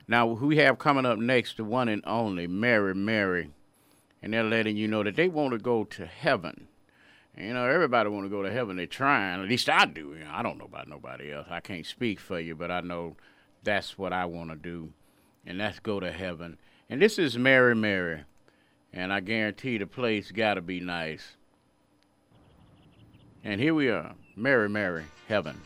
Now, who we have coming up next, the one and only Mary Mary, and they're letting you know that they want to go to heaven. And, everybody want to go to heaven. They're trying. At least I do. I don't know about nobody else. I can't speak for you, but I know that's what I want to do, and that's go to heaven. And this is Mary Mary, and I guarantee the place got to be nice. And here we are, Mary Mary, heaven.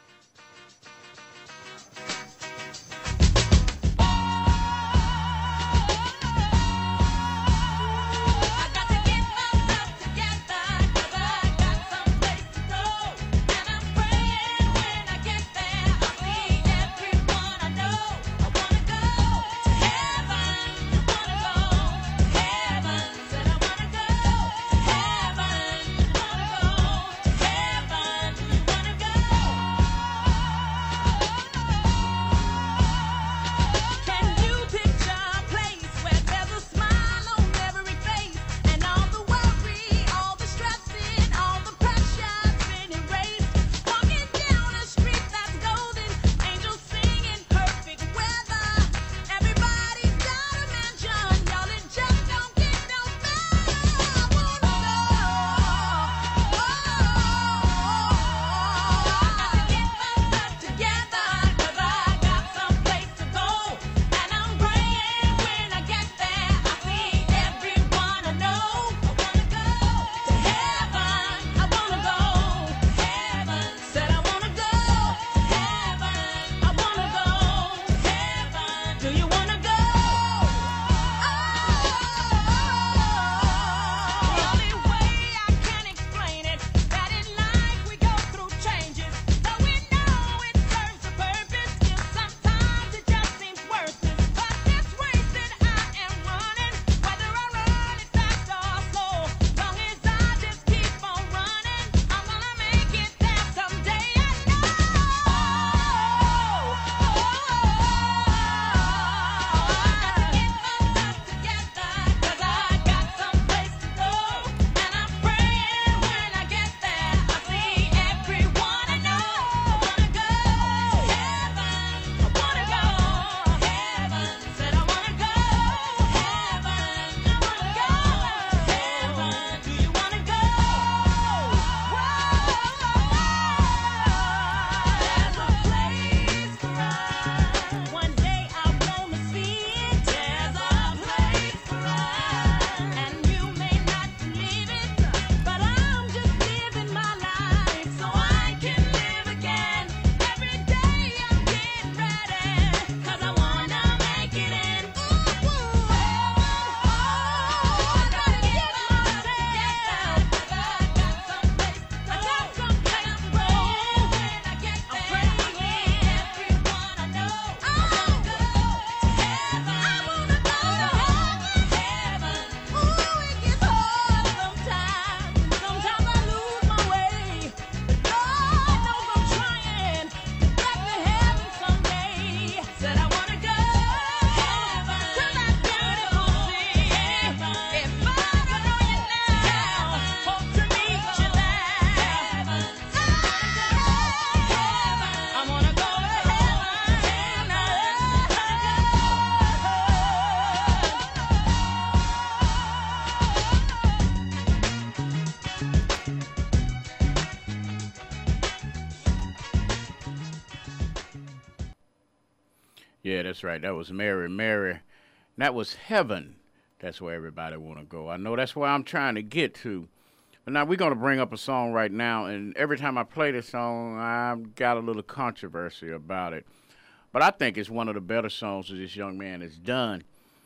Yeah, that's right. That was Mary Mary. That was heaven. That's where everybody want to go. I know that's where I'm trying to get to. But now we're going to bring up a song right now, and every time I play this song, I've got a little controversy about it. But I think it's one of the better songs that this young man has done.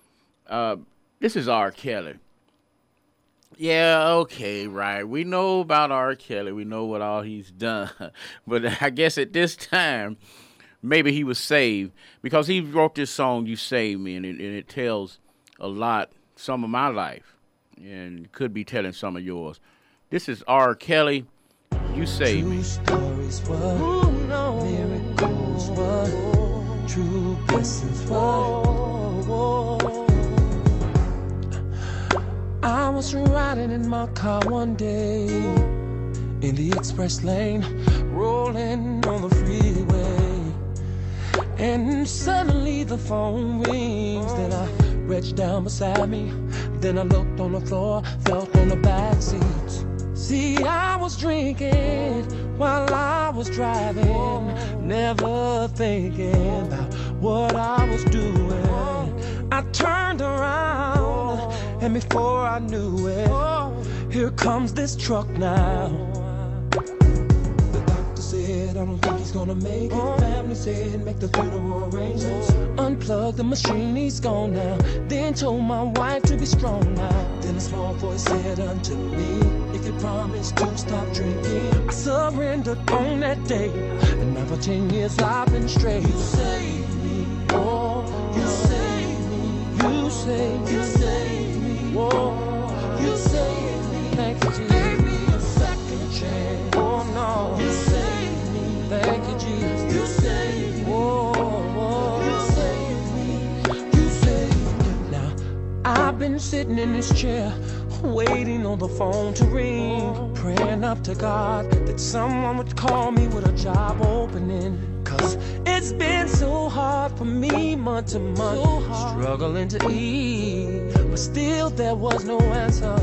This is R. Kelly. Yeah, okay, right. We know about R. Kelly. We know what all he's done. But I guess at this time, maybe he was saved because he wrote this song, You Saved Me, and it tells a lot, some of my life, and could be telling some of yours. This is R. Kelly, You Saved Me. True stories, what? Miracles, what? True blessings, what? I was riding in my car one day, in the express lane, rolling on the freeway. And suddenly the phone rings. Then I reached down beside me. Then I looked on the floor, felt on the back seat. See, I was drinking while I was driving, never thinking about what I was doing. I turned around, and before I knew it, here comes this truck now. The doctor said, I don't think he's gonna make it. Family said, make the funeral arrangements. Unplug the machine, he's gone now. Then told my wife to be strong now. Then a small voice said unto me, if you promise to stop drinking. I surrendered on that day, and now for 10 years I've been straight. You saved me, oh, you saved me. You saved me, you saved me, oh, you saved me. Thank you, Jesus. Gave me a second chance. Oh no, you saved me. Thank you, Jesus. You saved me. Oh, you saved me. You saved me. Now I've been sitting in this chair, waiting on the phone to ring, praying up to God that someone would call me with a job opening. Cause it's been so hard for me month to month, struggling to eat, but still there was no answer.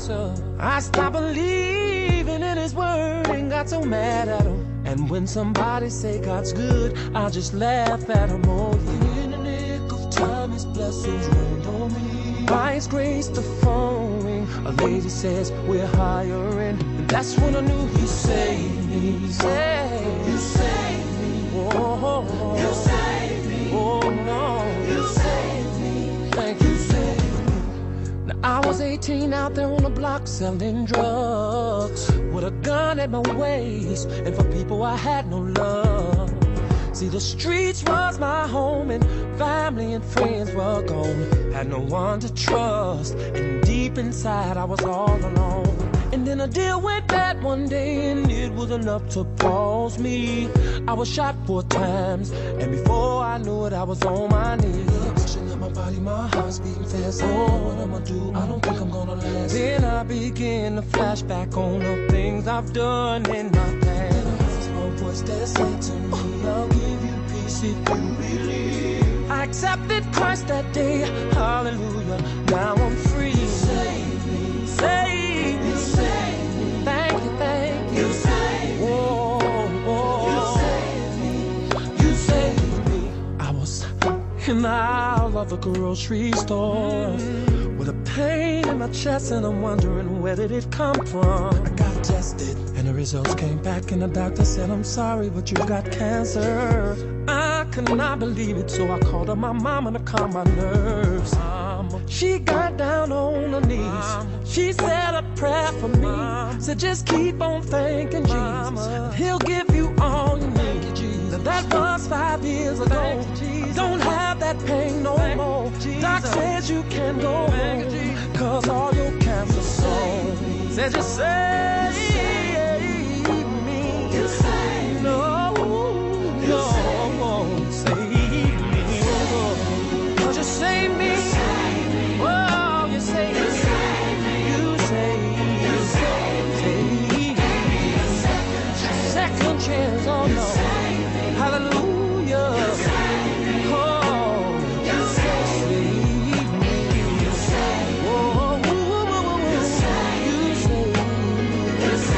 I stopped believing in his word and got so mad at him. And when somebody say God's good, I just laugh at him. Oh yeah, in the nick of time his blessings rained on me. By his grace the phone ring, a lady says we're hiring. And that's when I knew he saved me. You saved me. Oh, you saved me. Oh no, you saved me. Thank you, saved me. Now I was 18 out there on the block selling drugs, with a gun at my waist, and for people I had no love. See, the streets was my home, and family and friends were gone. Had no one to trust, and deep inside I was all alone. And then a deal went bad one day, and it was enough to pause me. I was shot 4 times, and before I knew it, I was on my knees. Pushing up my body, my heart's beating fast. Oh, what I'ma do? I don't think I'm gonna last. Then I began to flash back on the things I've done in my past. Small voice that said to me, I'll give you peace if you believe. I accepted Christ that day, hallelujah, now I'm free. Save me, save me, save me. Thank you, thank you. You saved me. Whoa, whoa. You saved me. You saved me. I was in the aisle of a grocery store, with a pain in my chest, and I'm wondering where did it come from. I got tested, and the results came back, and the doctor said, I'm sorry, but you've got cancer. I could not believe it, so I called up my mama to calm my nerves. She got down on her knees. She said a prayer for me. Said just keep on thanking Jesus, and he'll give you all you need. Now that was 5 years ago. I don't have that pain no more. Doc says you can go home, cause all your cancer sold. Said you saved me. You saved me. No, no, save me. Cause you saved me. Oh, you saved me. You saved me. Second chance, oh no. Hallelujah. Oh, you saved me. Oh, you saved me.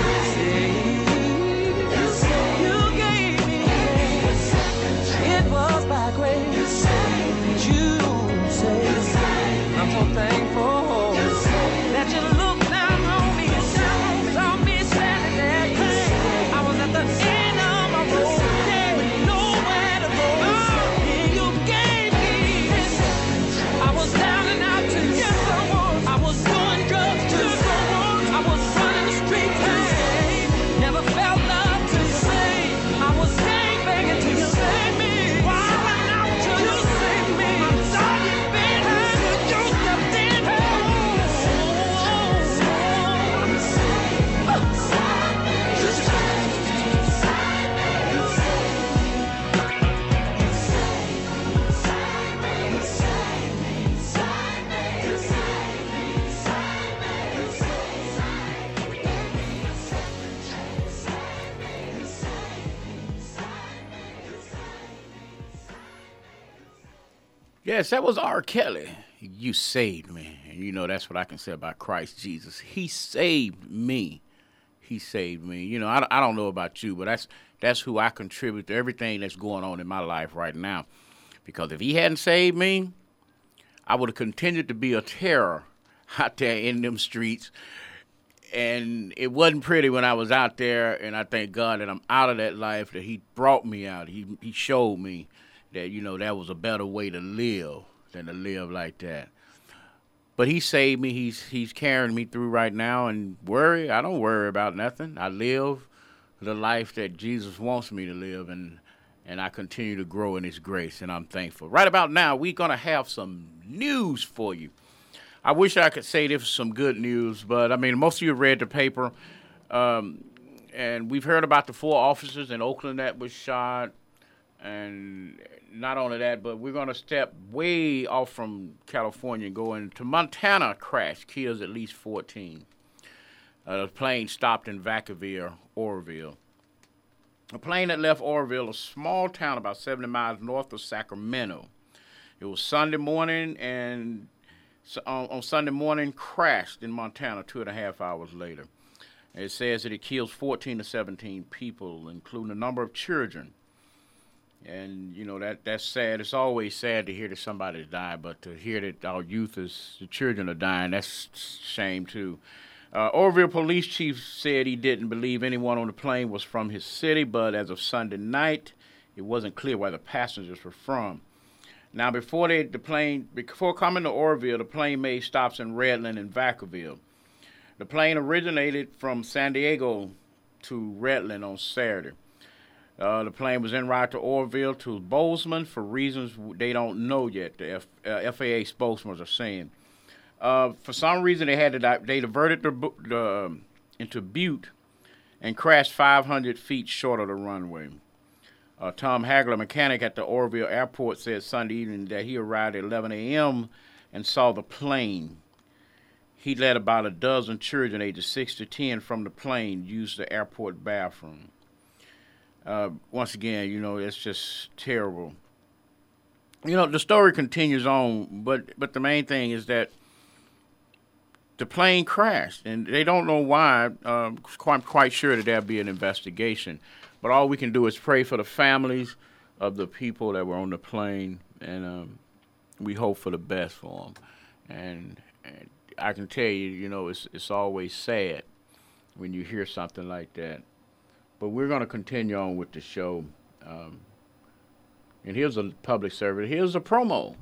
Yes, that was R. Kelly. You saved me. And you know, that's what I can say about Christ Jesus. He saved me. He saved me. You know, I don't know about you, but that's who I contribute to everything that's going on in my life right now. Because if he hadn't saved me, I would have continued to be a terror out there in them streets. And it wasn't pretty when I was out there, and I thank God that I'm out of that life, that he brought me out. He showed me that, you know, that was a better way to live than to live like that. But he saved me. He's carrying me through right now. And I don't worry about nothing. I live the life that Jesus wants me to live, and I continue to grow in his grace, and I'm thankful. Right about now, we're going to have some news for you. I wish I could say this was some good news, but, I mean, most of you have read the paper, and we've heard about the 4 officers in Oakland that was shot, and not only that, but we're going to step way off from California and go into Montana. Crash kills at least 14. The plane stopped in Vacaville, Oroville. A plane that left Oroville, a small town about 70 miles north of Sacramento. It was Sunday morning, and on Sunday morning crashed in Montana 2.5 hours later. It says that it kills 14 to 17 people, including a number of children. And, you know, that's sad. It's always sad to hear that somebody's died, but to hear that our the children are dying, that's a shame, too. Oroville police chief said he didn't believe anyone on the plane was from his city, but as of Sunday night, it wasn't clear where the passengers were from. Now, before coming to Oroville, the plane made stops in Redland and Vacaville. The plane originated from San Diego to Redland on Saturday. The plane was en route to Oroville to Bozeman for reasons they don't know yet, the FAA spokesmen are saying. For some reason, they diverted into Butte and crashed 500 feet short of the runway. Tom Hagler, a mechanic at the Oroville airport, said Sunday evening that he arrived at 11 a.m. and saw the plane. He let about a dozen children ages 6 to 10 from the plane use the airport bathroom. Once again, you know, it's just terrible. You know, the story continues on, but the main thing is that the plane crashed, and they don't know why. I'm quite sure that there'll be an investigation. But all we can do is pray for the families of the people that were on the plane, and we hope for the best for them. And I can tell you, you know, it's always sad when you hear something like that. But we're going to continue on with the show. And here's a public service. Here's a promo.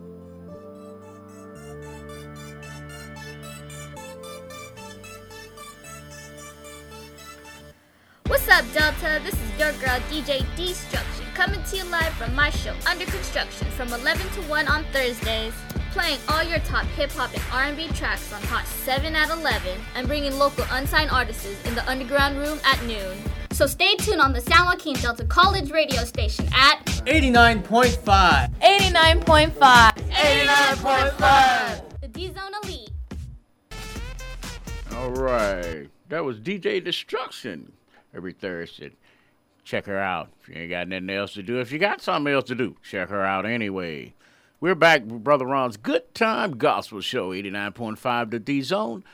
What's up, Delta? This is your girl, DJ Destruction, coming to you live from my show, Under Construction, from 11 to 1 on Thursdays, playing all your top hip-hop and R&B tracks on Hot 7 at 11, and bringing local unsigned artists in the Underground Room at noon. So stay tuned on the San Joaquin Delta College radio station at 89.5. 89.5. 89.5. The D-Zone Elite. All right. That was DJ Destruction every Thursday. Check her out. If you ain't got nothing else to do, if you got something else to do, check her out anyway. We're back with Brother Ron's Good Time Gospel Show, 89.5 The D-Zone,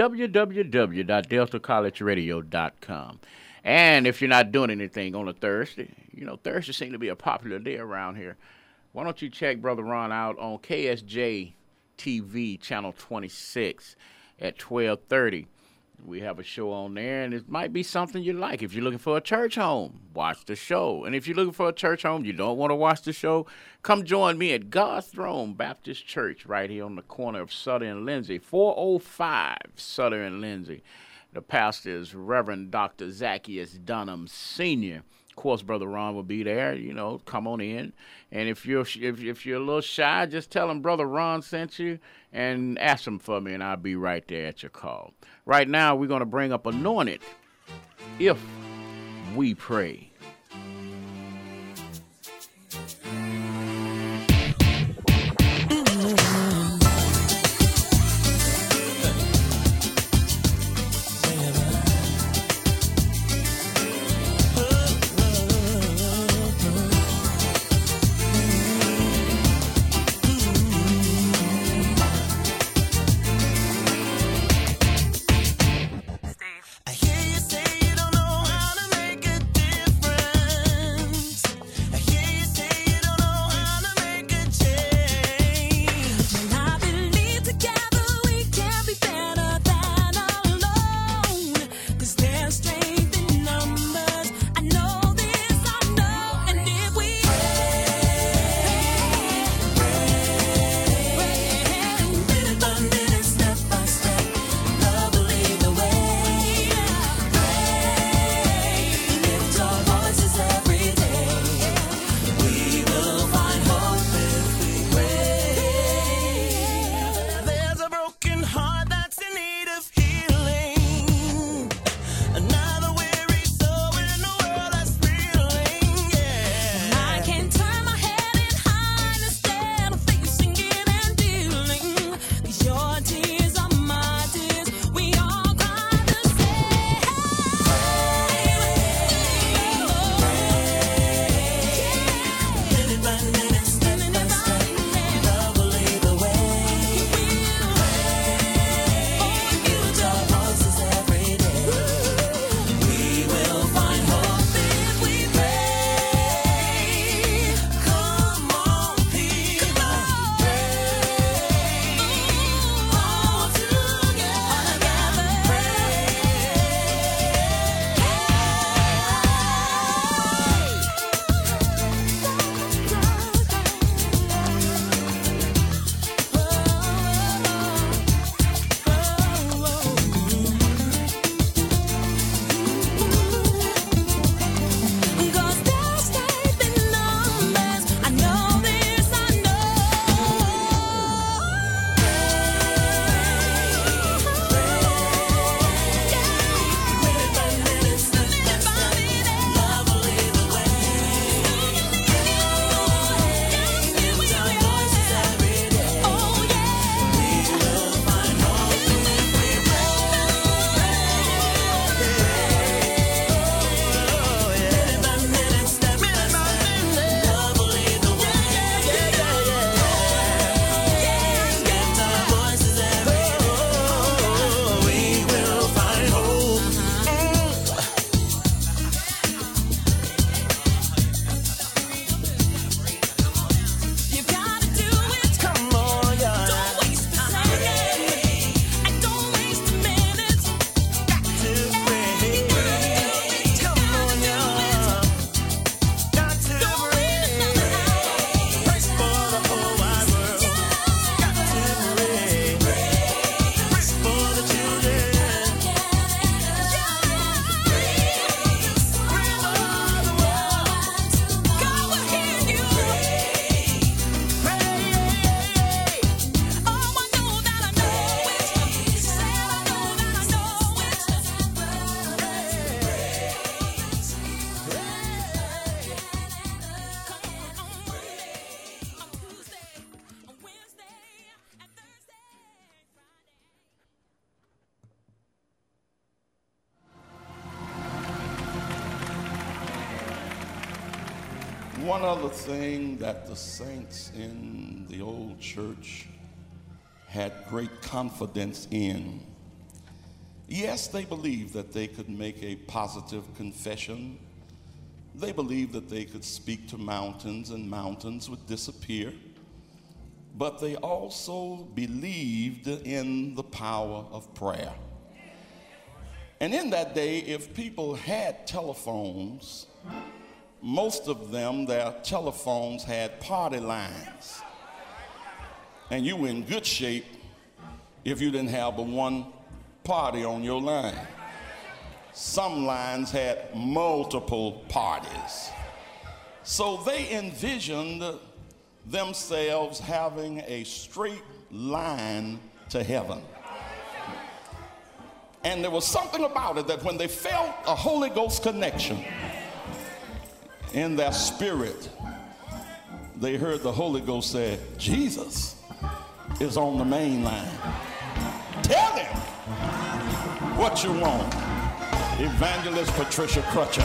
www.deltacollegeradio.com. And if you're not doing anything on a Thursday, you know, Thursday seems to be a popular day around here. Why don't you check Brother Ron out on KSJ TV, channel 26 at 12:30. We have a show on there, and it might be something you like. If you're looking for a church home, watch the show. And if you're looking for a church home, you don't want to watch the show, come join me at God's Throne Baptist Church right here on the corner of Sutter and Lindsay, 405 Sutter and Lindsay. The pastor is Reverend Dr. Zacchaeus Dunham Sr. Of course, Brother Ron will be there. You know, come on in. And if you're a little shy, just tell him Brother Ron sent you and ask him for me, and I'll be right there at your call. Right now, we're going to bring up Anointed If We Pray. One other thing that the saints in the old church had great confidence in. Yes, they believed that they could make a positive confession. They believed that they could speak to mountains and mountains would disappear. But they also believed in the power of prayer. And in that day, if people had telephones, most of them, their telephones had party lines. And you were in good shape if you didn't have but one party on your line. Some lines had multiple parties. So they envisioned themselves having a straight line to heaven. And there was something about it that when they felt a Holy Ghost connection in their spirit, they heard the Holy Ghost say, Jesus is on the main line. Tell him what you want. Evangelist Patricia Crutcher.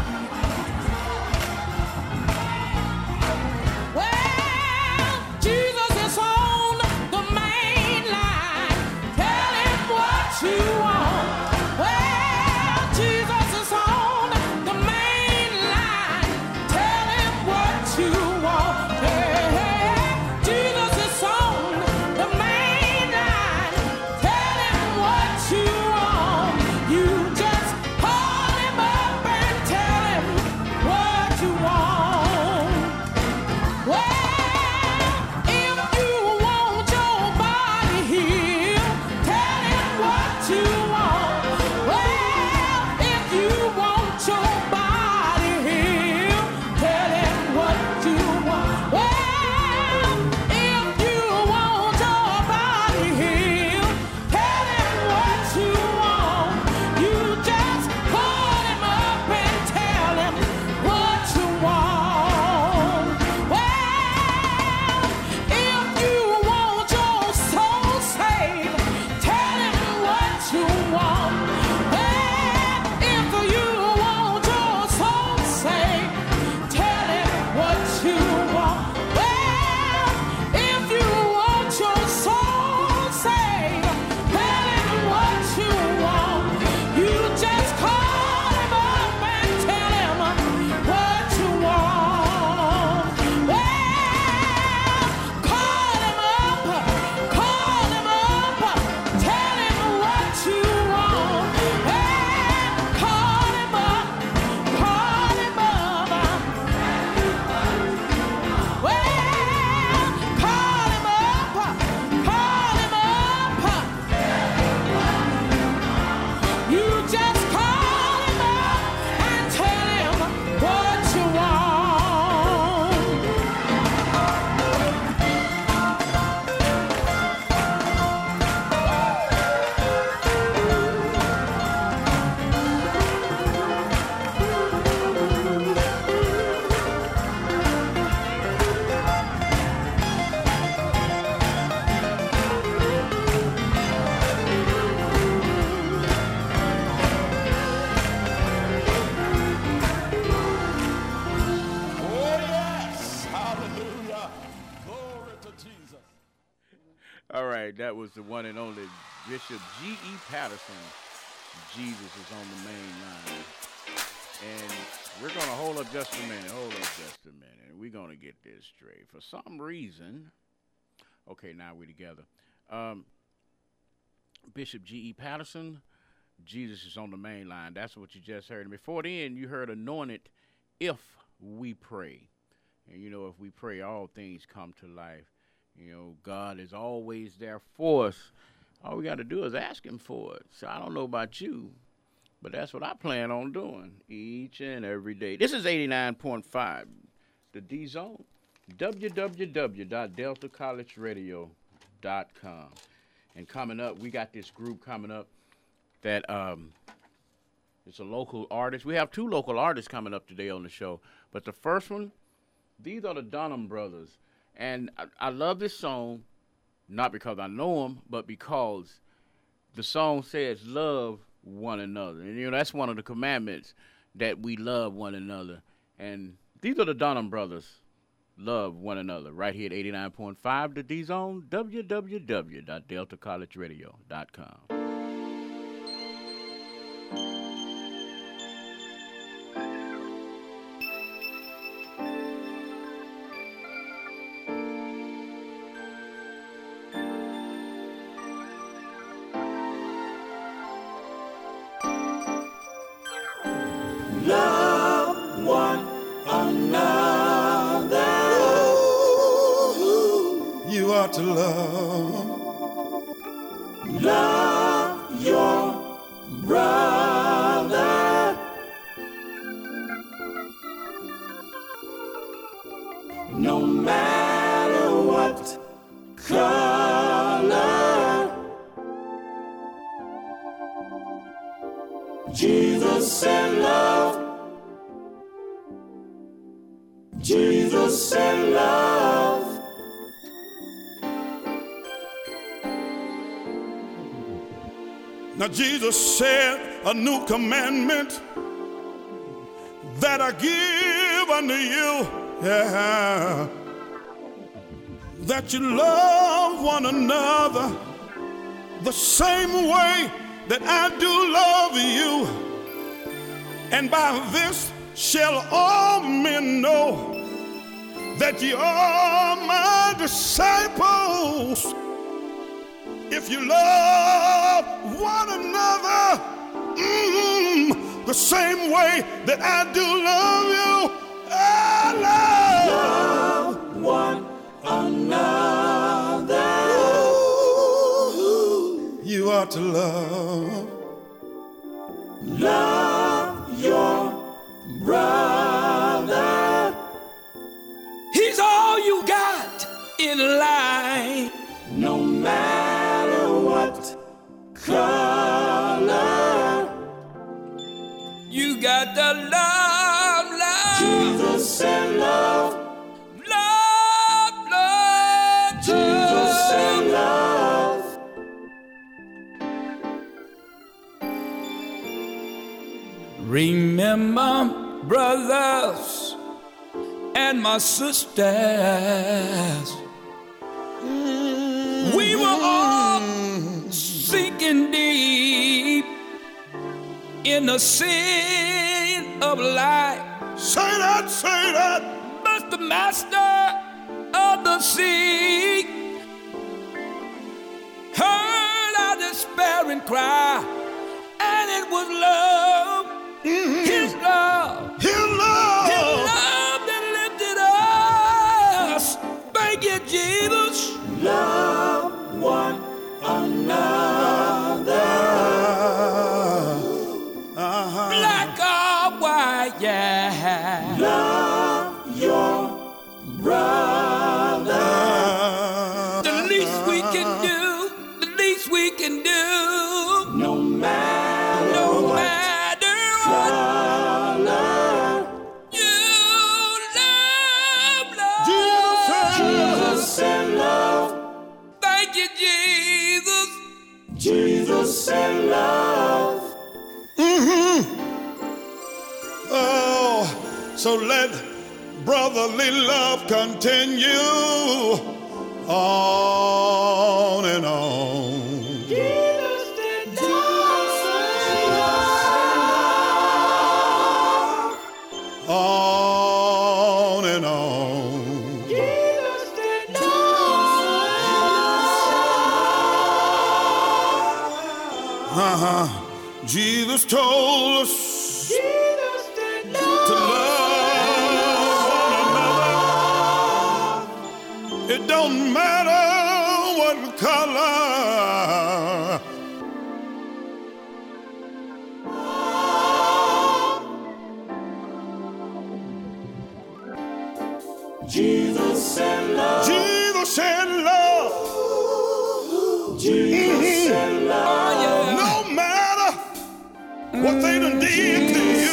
Well, Jesus is on the main line. Tell him what you want. Well, Jesus is on the main line. Tell him what you want. Hey, Jesus is on the main line. Tell him what you want. You just call him up and tell him what you want. Well, if you want your body healed, tell him what you want. Well, if you want your body healed, tell him what you want. Well, if you want your body healed, tell him what you want. You just call him up and tell him what you want. Well, if you want your soul saved, tell him what you want. Well, if you want your soul saved, tell him what you want. Well, if you want your soul saved, tell him what you want. You just call him up and tell him what you want. Well, call him up, tell him what you want. Well, call him up. Well, call him up. You just call him up and tell him what you want. Oh, yes. Hallelujah. Glory to Jesus. All right, that was the one and only Bishop G.E. Patterson. Jesus is on the main line. And we're going to hold up just a minute. We're going to get this straight. For some reason, okay, now we're together. Bishop G.E. Patterson, Jesus is on the main line. That's what you just heard. And before then, you heard anointed if we pray. And, you know, if we pray, all things come to life. You know, God is always there for us. All we got to do is ask him for it. So I don't know about you, but that's what I plan on doing each and every day. This is 89.5, the D-Zone, www.deltacollegeradio.com. And coming up, we got this group coming up that it's a local artist. We have two local artists coming up today on the show. But the first one, these are the Dunham Brothers. And I love this song, not because I know them, but because the song says love one another. And, you know, that's one of the commandments, that we love one another. And These are the Donham Brothers. Love one another right here at 89.5 The D-Zone, www.deltacollegeradio.com. Love one another. You ought to love your brother. No matter what color. Jesus said love. Jesus said love. Now Jesus said, a new commandment that I give unto you, yeah, that you love one another the same way that I do love you. And by this shall all men know that ye are my disciples, if you love one another the same way that I do love you. I love one another. Ooh, you ought to love your brother. He's all you got in life, no matter what color. You got to love, love. Jesus said love. Love, love, Jesus said love. Remember, brothers and my sisters, we were all sinking deep in the sin of life. Say that, say that. But the master of the sea heard our despairing cry, and it was love, his love, His love, his love that lifted us. Thank you, Jesus. Love one another. Black or white, yeah. Love your brother. The least we can do, the least we can do. No matter what color. You love, love. Jesus said love. Thank you, Jesus. Jesus said love. oh, so let brotherly love continue on and on. Jesus did On and on. Jesus did Jesus told us to love one another. It don't matter what color. Jesus said love. Jesus said love. Jesus said love. No matter what they done did to you.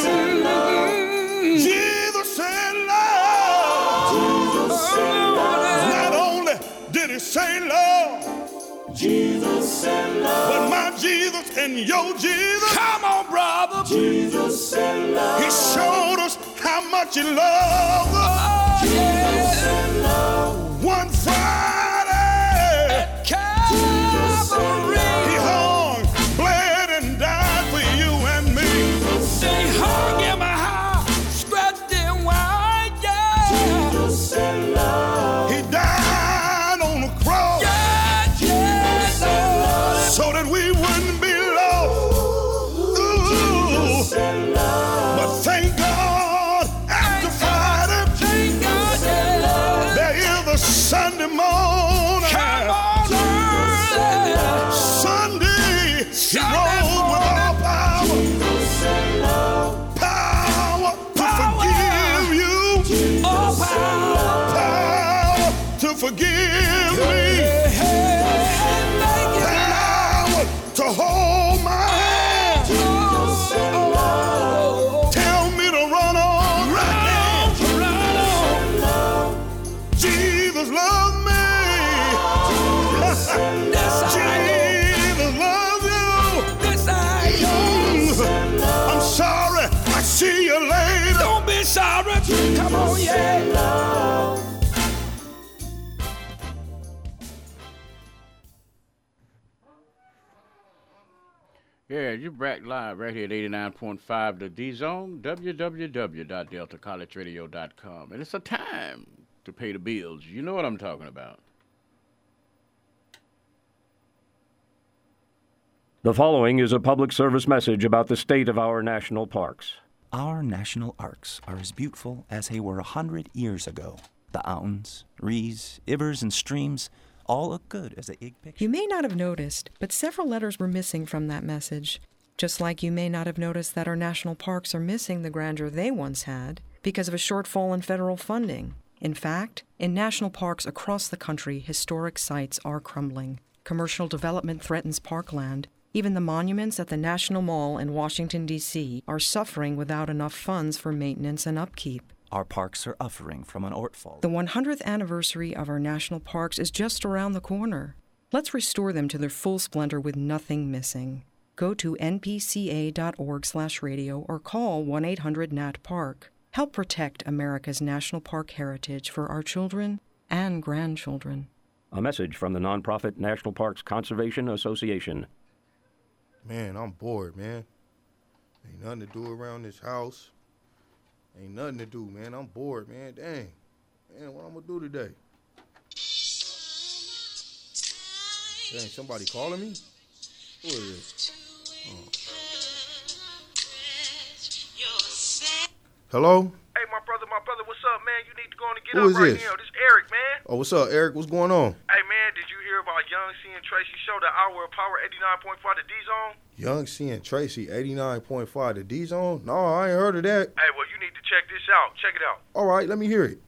Jesus said love. Jesus said love. Not only did he say love, Jesus said love. but my Jesus and your Jesus, Come on, brother. Jesus said love. he showed us how how much he loved us. One Friday At Calvary, he hung, bled, and died for you and me. they hung him high, stretched him wide, yeah. He died on the cross so that we wouldn't be lost. Ooh. But thank God, after Friday, there is a Sunday morning. Sunday, he rose with all power. Power to forgive you. Power to forgive me. Power to hold my hand. Tell me to run on right now. Jesus loves me. Jesus loves you. I'm sorry. I see you later. Don't be sorry. Come on, yeah. Yeah, you're back live right here at 89.5 The D-Zone, www.deltacollegeradio.com. And it's a time to pay the bills. You know what I'm talking about. The following is a public service message about the state of our national parks. Our national parks are as beautiful as they were 100 years ago. The mountains, rivers, rivers, and streams all look good as a big picture. You may not have noticed, but several letters were missing from that message. Just like you may not have noticed that our national parks are missing the grandeur they once had because of a shortfall in federal funding. In fact, in national parks across the country, historic sites are crumbling. Commercial development threatens parkland. Even the monuments at the National Mall in Washington, D.C. are suffering without enough funds for maintenance and upkeep. Our parks are suffering from an shortfall. The 100th anniversary of our national parks is just around the corner. Let's restore them to their full splendor with nothing missing. Go to npca.org/radio or call 1-800-NAT-PARK. Help protect America's national park heritage for our children and grandchildren. A message from the nonprofit National Parks Conservation Association. Man, I'm bored, man. Ain't nothing to do around this house. Ain't nothing to do, man. I'm bored, man. Dang. Man, what I'm gonna do today? Dang, somebody calling me? Who is this? Oh. Hello? Hey, my brother, what's up, man? You need to go on and get Who up is right this? now. This is Eric, man. Oh, what's up, Eric? What's going on? Hey, man, did you hear about Young C and Tracy show, the Hour of Power, 89.5 The D-Zone? Young C and Tracy, 89.5 The D-Zone? No, I ain't heard of that. Hey, well, you need to check this out. Check it out. All right, let me hear it.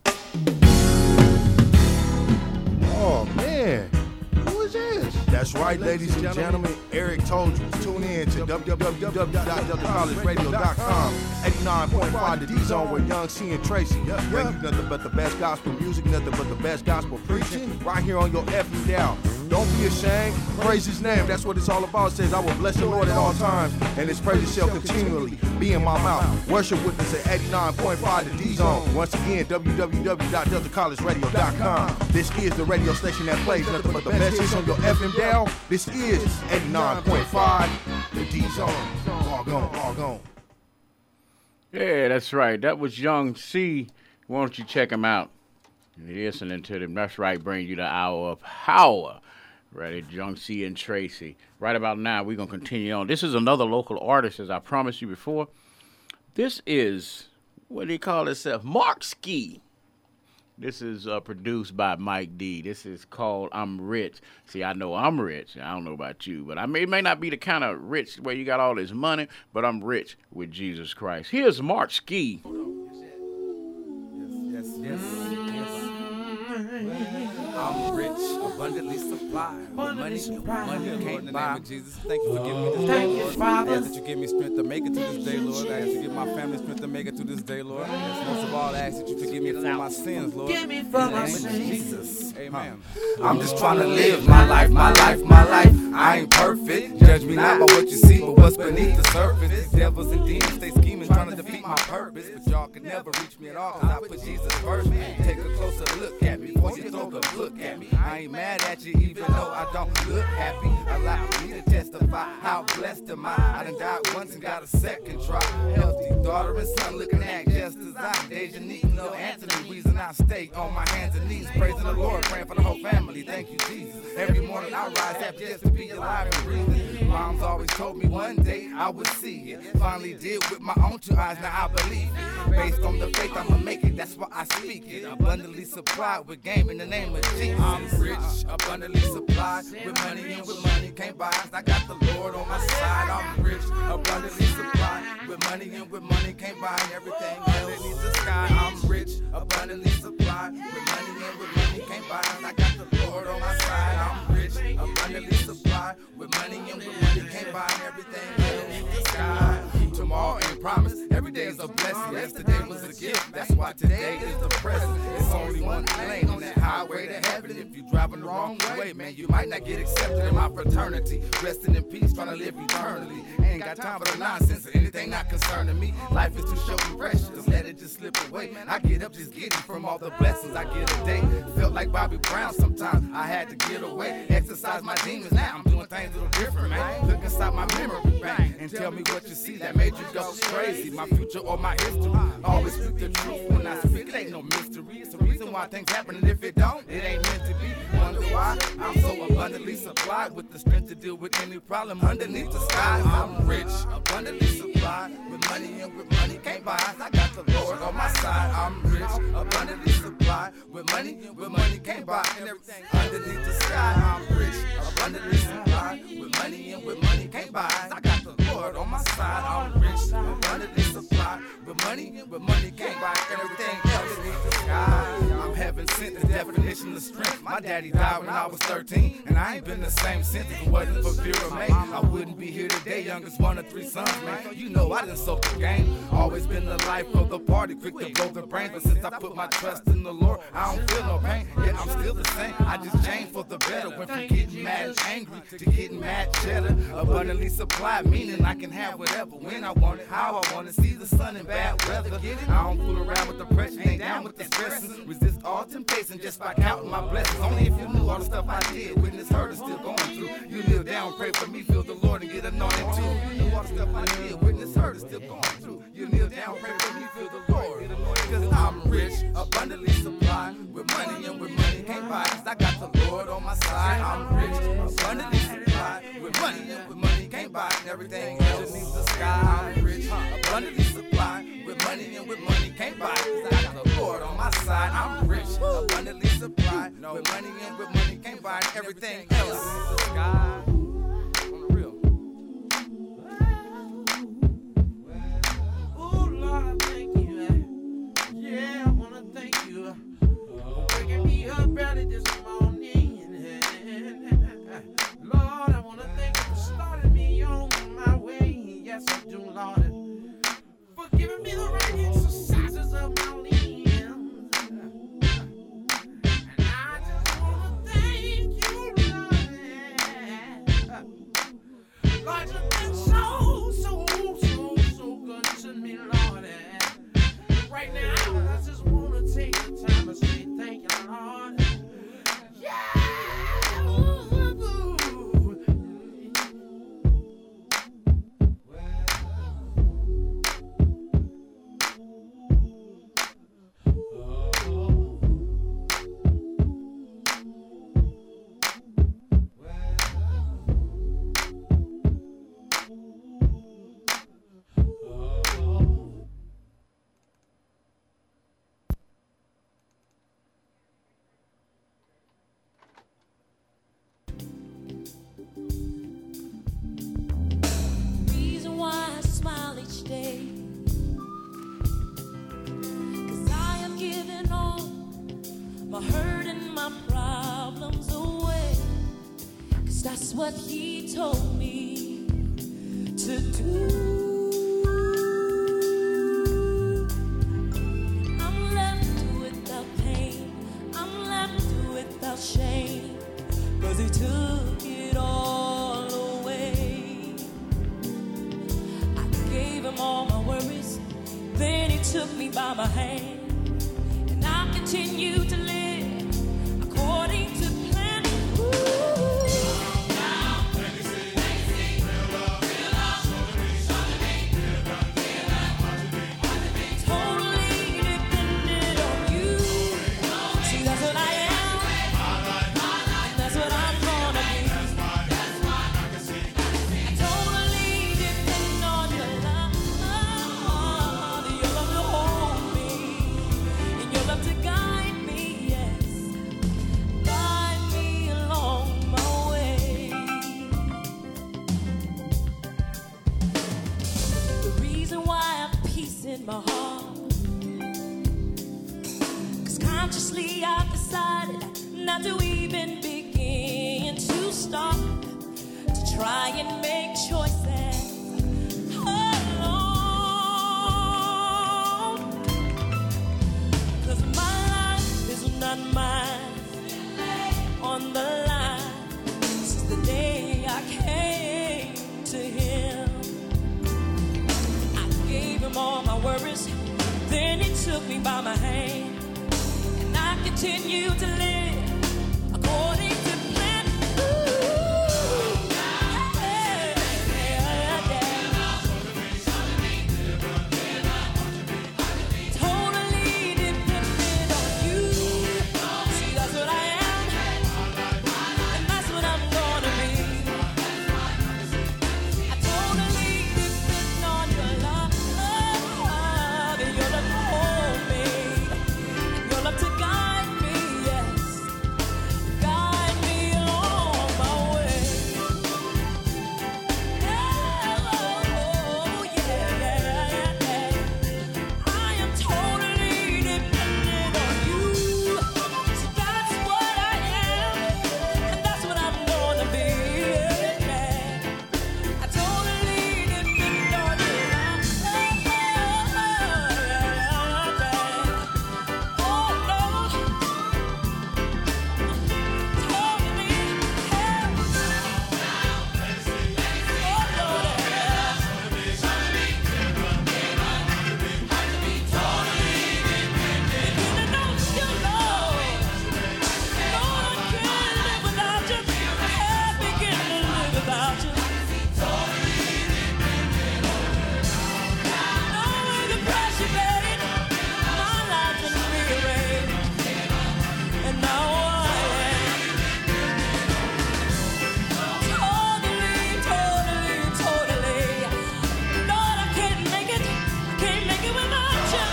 Oh, man. Who is this? That's right, ladies and gentlemen. Eric told you. Tune in to www.deltacollegeradio.com. 89.5 The D-Zone with Young C and Tracy. Bring you nothing but the best gospel music, nothing but the best gospel preaching, right here on your FM dial. Don't be ashamed. Praise his name. That's what it's all about. It says, I will bless the Lord at all times, and his praises shall continually be in my mouth. Worship with us at 89.5 The D-Zone. Once again, www.deltacollegeradio.com. This is the radio station that plays nothing but the best hits on your FM dial. This is 89.5 The D-Zone. All gone. Yeah, that's right. That was Young C. Why don't you check him out? You're listening to them. That's right. Bring you the Hour of Power. Right, Young C and Tracy. Right about now, we're going to continue on. This is another local artist, as I promised you before. This is, what do you call itself? Mark Ski. This is produced by Mike D. This is called I'm Rich. See, I know I'm rich. I don't know about you, but it may not be the kind of rich where you got all this money, but I'm rich with Jesus Christ. Here's Mark Ski. Yes. I'm rich, abundantly supplied. Money can't buy. In the name of Jesus, thank you for giving me this day, Lord. I ask that you give me strength to make it to this day, Lord. I ask you to give my family strength to make it to this day, Lord. Most of all, I ask that you forgive me for my sins, Lord. In the name of Jesus, amen. I'm just trying to live my life. I ain't perfect. Judge me not by what you see, but what's beneath the surface. These devils and demons, they scheming demons trying to defeat my purpose, but y'all can never reach me at all, cause I put Jesus first. Take a closer look at me before you throw the look at me. I ain't mad at you even though I don't look happy. Allow me to testify how blessed am I. I done died once and got a second try. Healthy daughter and son looking at just as I. Deja Neat, no Anthony, reason I stay on my hands and knees, praising the Lord, praying for the whole family. Thank you, Jesus. Every morning I rise happy just to be alive and breathing. Mom's always told me one day I would see it. Finally did with my own two eyes, now I believe it. Based on the faith I'ma make it, that's why I speak it. Abundantly supplied with game in the name of Jesus. I'm rich, abundantly supplied with money, and with money can't buy. I got the Lord on my side. I'm rich, abundantly supplied with money, and with money can't buy everything underneath the sky. I'm rich, abundantly supplied with money, and with money can't buy. I got the Lord on my side. I'm rich, abundantly supplied with money, and with money can't buy everything underneath the sky. Tomorrow ain't promised. Every day is a blessing. Yesterday was a gift. That's why today is the present. It's only one lane on that highway to heaven. If you driving the wrong way, man, you might not get accepted in my fraternity. Resting in peace, trying to live eternally. Ain't got time for the nonsense or anything not concerning me. Life is too short and precious. Let it just slip away. I get up just getting from all the blessings I get a day. Felt like Bobby Brown sometimes. I had to get away. Exercise my demons. Now I'm doing things a little different, man. Look inside my memory bank and tell me what you see that made you go crazy. My future or my history. Always speak the truth when I speak. It ain't no mystery. It's the reason why things happen, and if it don't, it ain't meant to be. Wonder why I'm so abundantly supplied with the strength to deal with any problem underneath the sky. I'm rich, abundantly supplied with money, and with money can't buy. I got the Lord on my side. I'm rich, abundantly supplied with money can't buy everything underneath the sky. I'm rich, abundantly supplied with money, and with money can't buy. I got the Lord on my side. I'm rich, abundantly supplied with money can't buy everything else underneath the sky. I'm heaven sent, the definition of strength. My daddy died when I was 13, and I ain't been the same since. If it wasn't for fear of me, I wouldn't be here today. Youngest one of 3 sons, man. You know I done soak the game. Always been the life of the party, quick to blow the brains. But since I put my trust in the Lord, I don't feel no pain. Yeah, I'm still the same. I just changed for the better. Went from getting mad and angry to getting mad cheddar. Abundantly supplied, meaning I can have whatever, when I want it, how I want it. See the sun in bad weather. I don't fool around with the pressure, ain't down with the stressing. Resist all temptation just by counting my blessings. Only if you knew all the stuff I did, witness hurt is still going through. You kneel down, pray for me, feel the Lord and get anointed too. You knew all the stuff I did, witness hurt is still going through. You kneel down, pray for me, feel the Lord, get anointed. Cause I'm rich, abundantly supplied with money, and with money can't buy. Cause I got the Lord on my side. I'm rich, abundantly supplied with money, and with money can't buy everything underneath the sky. I'm rich, abundantly supplied with money, and with money can't buy. Cause I got the Lord on my side. I'm rich, abundantly supplied with money, and with money can't buy everything else underneath the sky. On the real. Oh Lord, I thank you. Yeah, I wanna thank you for waking me up early this morning. Lord, I wanna thank you for starting me on my way. Yes, I do, Lord. For giving me the right exercises of my limbs. And I just wanna thank you, Lord. Lord, you've been so good to me, Lord. Right now, I just wanna take the time to say thank you, Lord. Yeah! That's what he told me to do. I'm left without pain, I'm left without shame, 'cause he took it all away. I gave him all my worries, took me by my hand, and I continue to live according to plan. Totally dependent on you. See, that's what I am, and that's what I'm gonna be. I totally depend on your love, your love to hold me, and your love to guide me, yes, guide me along my way. The reason why I have peace in my heart, 'cause consciously I've decided not to even begin to stop to try and make choices alone. 'Cause my life is not mine, on the line since the day I came to him. I gave him all my worries, then he took me by my hand, and I continue to live according to plan. Totally dependent on you. See, that's what I am, and that's what I'm gonna be. I totally depend on your love, and your love to hold me, and your love to guide me, yes, guide me along my way. Oh, yeah. I am totally dependent on you. So that's what I am, and that's what I'm gonna be. I totally depend on you. Oh, Lord, totally help. And now I am totally. Lord, I can't make it without you.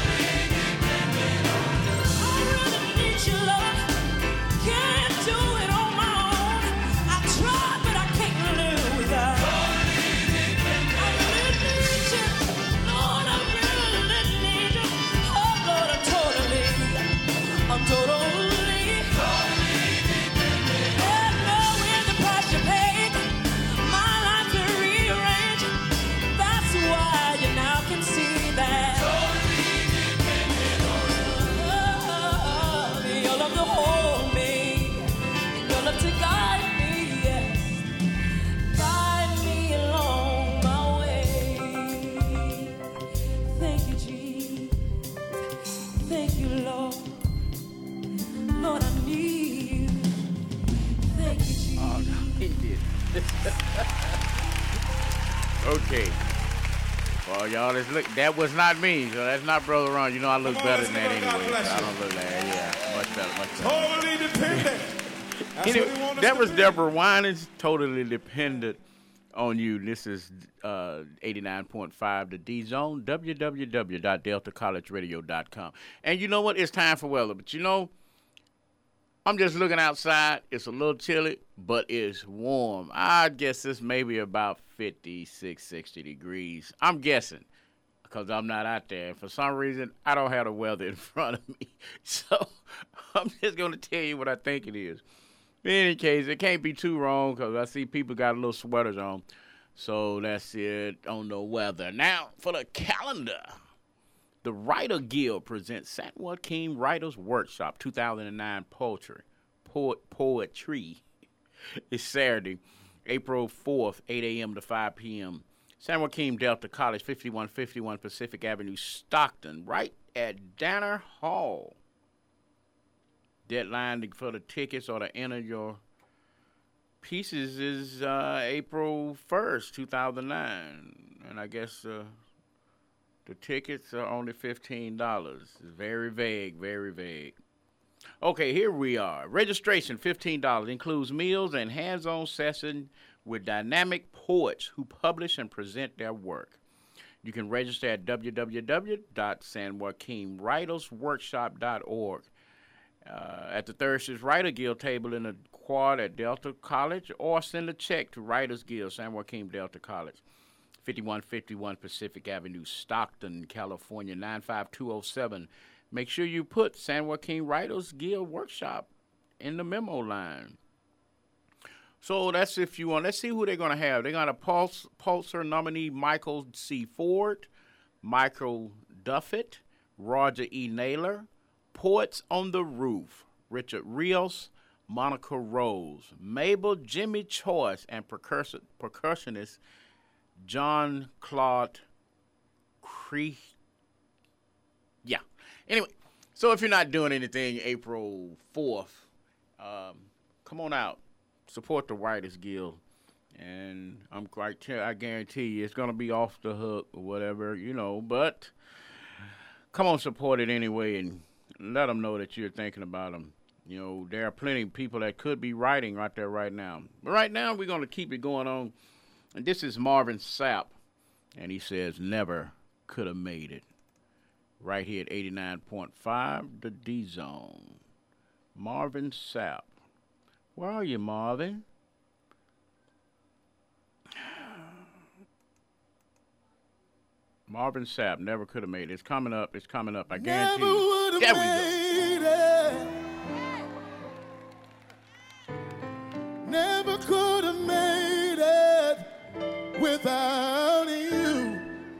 I really need your love. Can't do it on my own. I tried, but I can't live without. I really need you. Lord, I really need you. Oh, Lord, I'm totally. And knowing the price you paid, my life to rearrange. That's why you now can see that. Oh, your love to hold me, your love to guide me, yes, guide me along my way. Thank you, Jesus. Thank you, Lord. Lord, I need you. Thank you, Jesus. Oh, no, he did. Okay. Well, y'all, that was not me, so that's not Brother Ron. You know I look better than that anyway. I don't look like that. Yeah, much better. Totally dependent. That's Anyway, what he want us that to was be. Deborah Winans, Totally Dependent on You. This is 89.5 The D Zone, www.deltacollegeradio.com. And you know what? It's time for weather. But you know, I'm just looking outside. It's a little chilly, but it's warm. I guess it's maybe about 56, 60 degrees. I'm guessing because I'm not out there. And for some reason, I don't have the weather in front of me. So I'm just going to tell you what I think it is. In any case, it can't be too wrong because I see people got little sweaters on. So that's it on the weather. Now, for the calendar. The Writer Guild presents San Joaquin Writers Workshop 2009 Poetry. It's Saturday, April 4th, 8 a.m. to 5 p.m. San Joaquin Delta College, 5151 Pacific Avenue, Stockton, right at Danner Hall. Deadline for the tickets or to enter your pieces is April 1st, 2009. And I guess the tickets are only $15. It's very vague, very vague. Okay, here we are. Registration, $15, includes meals and hands-on session with dynamic poets who publish and present their work. You can register at www.sanjoaquinwritersworkshop.org. At the Thurston's Writer Guild table in the quad at Delta College, or send a check to Writers Guild, San Joaquin Delta College, 5151 Pacific Avenue, Stockton, California, 95207. Make sure you put San Joaquin Writers Guild Workshop in the memo line. So that's if you want. Let's see who they're going to have. They're going to Pulitzer nominee Michael C. Ford, Michael Duffett, Roger E. Naylor, Poets on the Roof, Richard Rios, Monica Rose, Mabel Jimmy Choice, and percussionist John Claude Cree. Yeah. Anyway, so if you're not doing anything April 4th, come on out. Support the Writers Guild. And I guarantee you it's going to be off the hook or whatever, but come on, support it anyway and let them know that you're thinking about them. There are plenty of people that could be writing right there right now. But right now, we're going to keep it going on. And this is Marvin Sapp, and he says, never could have made it. Right here at 89.5, the D-Zone. Marvin Sapp. Where are you, Marvin? Marvin Sapp, never could have made it. It's coming up. I guarantee you. There we go. Never could have made it without you.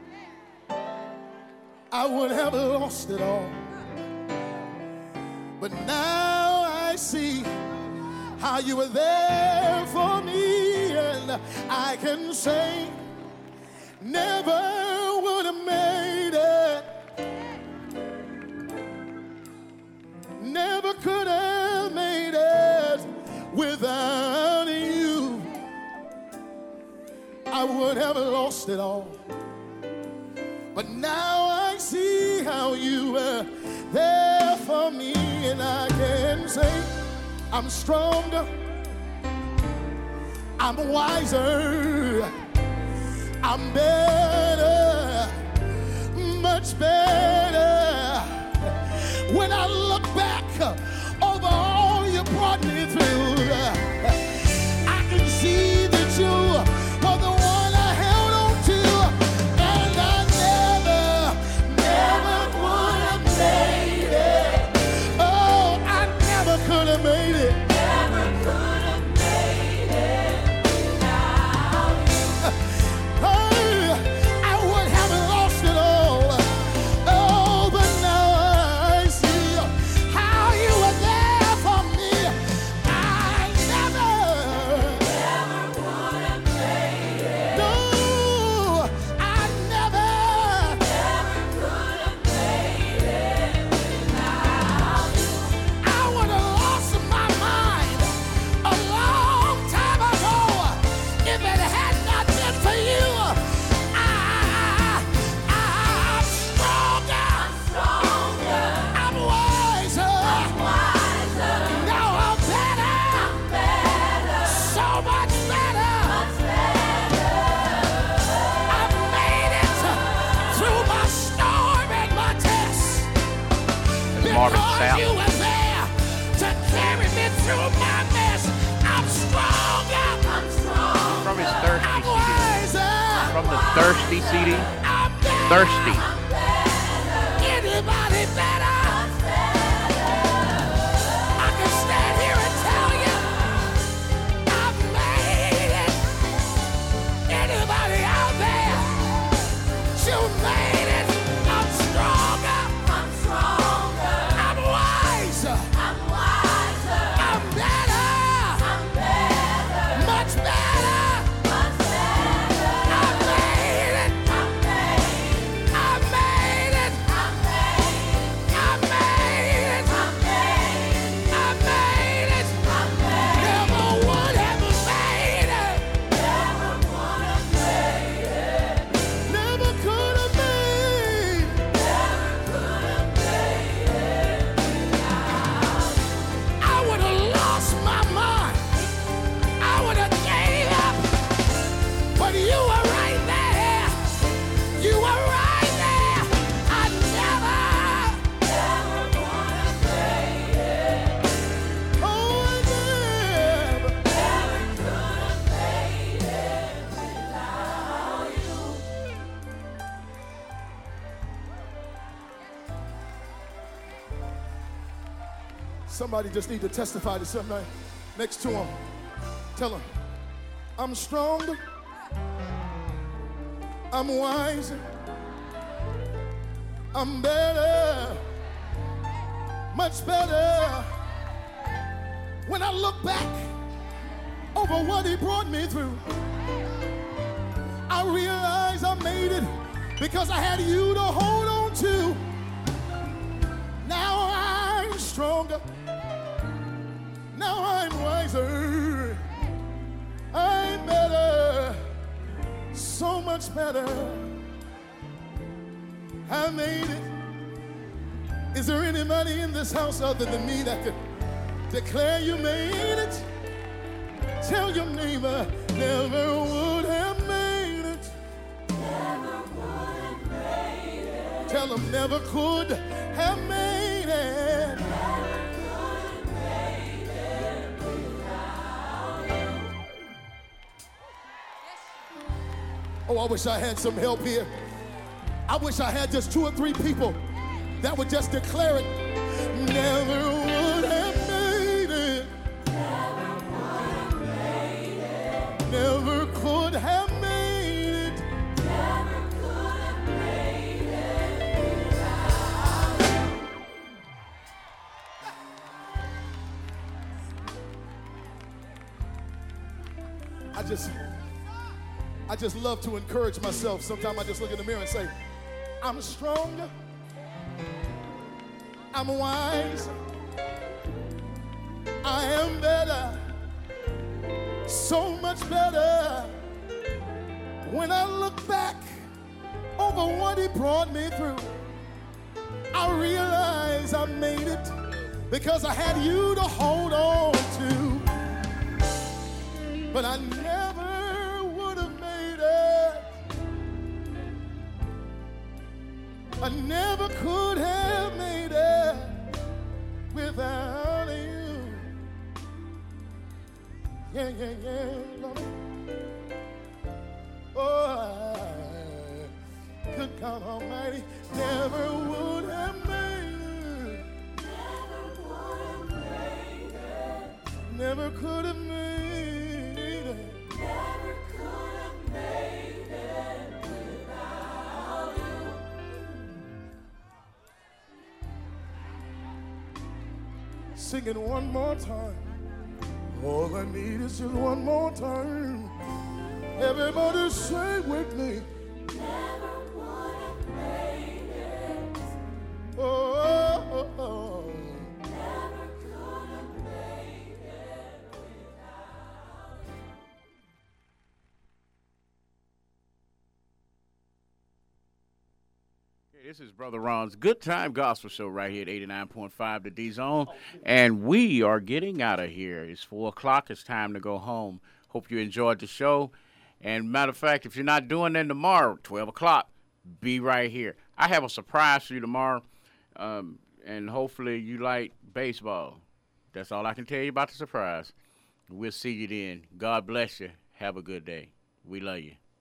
I would have lost it all. But now I see how you were there for me, and I can say never would have made it. Never could have made it without you. I would have lost it all. But now I see how you were there for me, and I can say I'm stronger, I'm wiser, I'm better, much better. When I look back over all you brought me through, I can see that you were the one I held on to, and I never would have made it. Oh, I never could have made it. Never could have made it without you. Oh, I would have lost it all. Oh, but now I see how you were there for me. I never would have made it. No, I never could have made it without you. I would have lost my mind a long time ago if it had not been for you. I'm stronger. I'm wiser. Now I'm better. So much better. I've made it through my storm and my tests. Marvin Because Sapp. you were there to carry me through my mess. I'm stronger. From his Thirsty I'm CD. wiser. From the Thirsty CD. I'm better. Thirsty. Anybody better? I can stand here and tell you I've made it. Anybody out there? You made it. I'm stronger. I'm wiser. I'm better. Much better. I made Somebody just need to testify to somebody next to him. Tell him, I'm stronger, I'm wiser, I'm better, much better. When I look back over what he brought me through, I realize I made it because I had you to hold on to. Now I'm stronger. Now I'm wiser. I'm better. So much better. I made it. Is there anybody in this house other than me that could declare you made it? Tell your neighbor, never would have made it. Never would have made it. Tell them, never could have made it. Never could have made it without you. Oh, I wish I had some help here. I wish I had just 2 or 3 people that would just declare it. Never would have made it. Never would have made it. Never could have made it. Never could have made it without you. I just love to encourage myself. Sometimes I just look in the mirror and say, I'm stronger, I'm wise, I am better, so much better. When I look back over what he brought me through, I realize I made it because I had you to hold on to. But I never would have made it. I never could have made it without you. Yeah, yeah, yeah, Lord. Oh, good God Almighty, never would have made it. Never would have made it. Never could have made it. Never could have made it without you. Sing it one more time. All I need is just one more time. Everybody say with me. Never would have made it. Oh, oh, oh, oh. Never could have made it without you. Okay, this is Brother Ron's Good Time Gospel Show right here at 89.5 The D-Zone. And we are getting out of here. It's 4 o'clock. It's time to go home. Hope you enjoyed the show. And matter of fact, if you're not doing that tomorrow, 12 o'clock, be right here. I have a surprise for you tomorrow, and hopefully you like baseball. That's all I can tell you about the surprise. We'll see you then. God bless you. Have a good day. We love you.